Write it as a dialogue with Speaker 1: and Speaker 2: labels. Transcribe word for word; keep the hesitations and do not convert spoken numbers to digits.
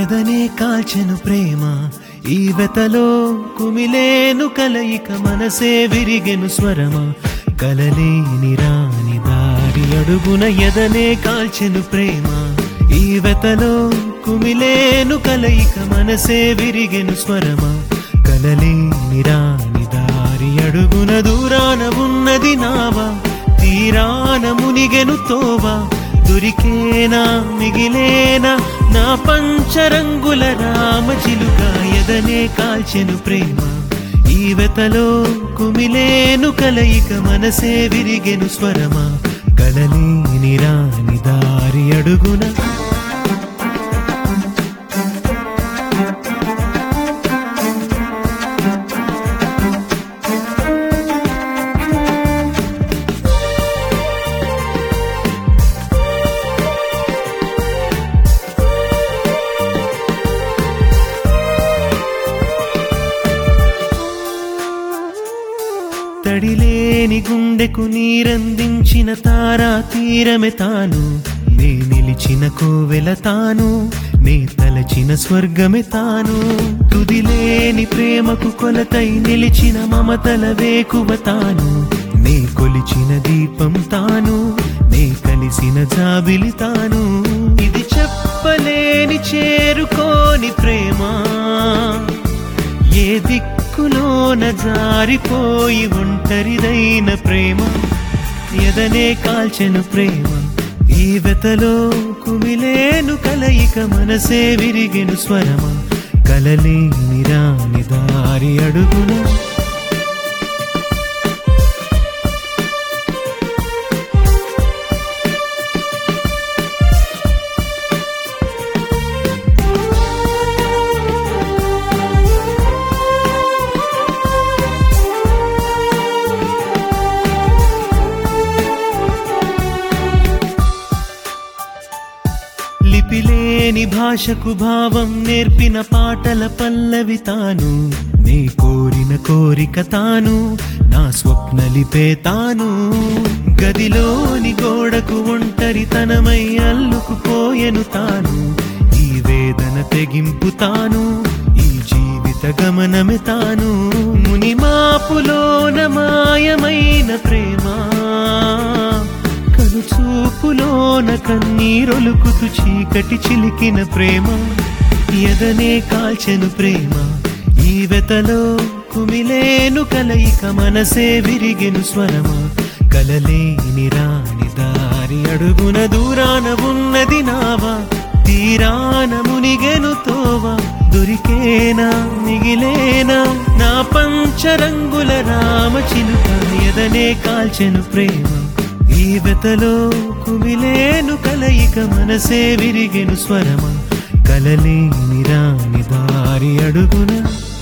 Speaker 1: ఎదనే కాల్చెను ప్రేమ ఈ వెతలో కుమిలేను కలయిక మనసే విరిగెను స్వరమా కలలేని రాని దారి అడుగున ఎదనే కాల్చెను ప్రేమ ఈ వెతలో కుమిలేను కలయిక మనసే విరిగెను స్వరమా కలలేని రాని దారి అడుగున దూరాన ఉన్నది నావా తీరాన మునిగెను తోవా దొరికేనా మిగిలేనా నా పంచరంగుల రామ చిలుక ఎదనే కాల్చెను ప్రేమ ఈ వెతలో కుమిలేను కలయిక మనసే విరిగెను స్వరమా కలలేని రాని దారి అడుగున తడిలేని గుండెకు నీరందించిన తారా తీరమే తాను నే నిలిచిన కోవెల తాను నే తలచిన స్వర్గమే తాను తుదిలేని ప్రేమకు కొలతై నిలిచిన మమతల వేకువ తాను నే కొలిచిన దీపం తాను నే కలిసిన జాబిలి తాను ఇది చెప్పలేని చేరుకోని ప్రేమ ఏ దిక్కులోన జారిపోయి ఒంటరిదైన ప్రేమ ఎదనే కాల్చెను ప్రేమ ఈ వెతలో కుమిలేను కలయిక మనసే విరిగెను స్వరమా కలలేని రాని దారి అడుగున లిపిలేని భాషకు భావం నేర్పిన పాటల పల్లవి తాను నే కోరిన కోరిక తాను నా స్వప్న లిపే తాను గదిలోని గోడకు ఒంటరితనమై అల్లుకుపోయెను తాను ఈ వేదన తెగింపు తాను ఈ జీవిత గమనమే తాను మునిమాపులోన మాయమైన ప్రేమ చూపులోన కన్నీరొలుకుతూ చీకటి చిలికిన ప్రేమ ఎదనే కాల్చెను ప్రేమ ఈ వెతలో కుమిలేను కలయిక మనసే విరిగెను స్వరమా కలలేని రాని దారి అడుగున దూరాన ఉన్నది నావా తీరాన మునిగెను తోవా దొరికేనా మిగిలేనా నా పంచరంగుల రామ చిలుక ఎదనే కాల్చెను ప్రేమ ఈ వెతలో కుమిలేను కలయిక మనసే విరిగెను స్వరమా కలలేని రాని దారి అడుగున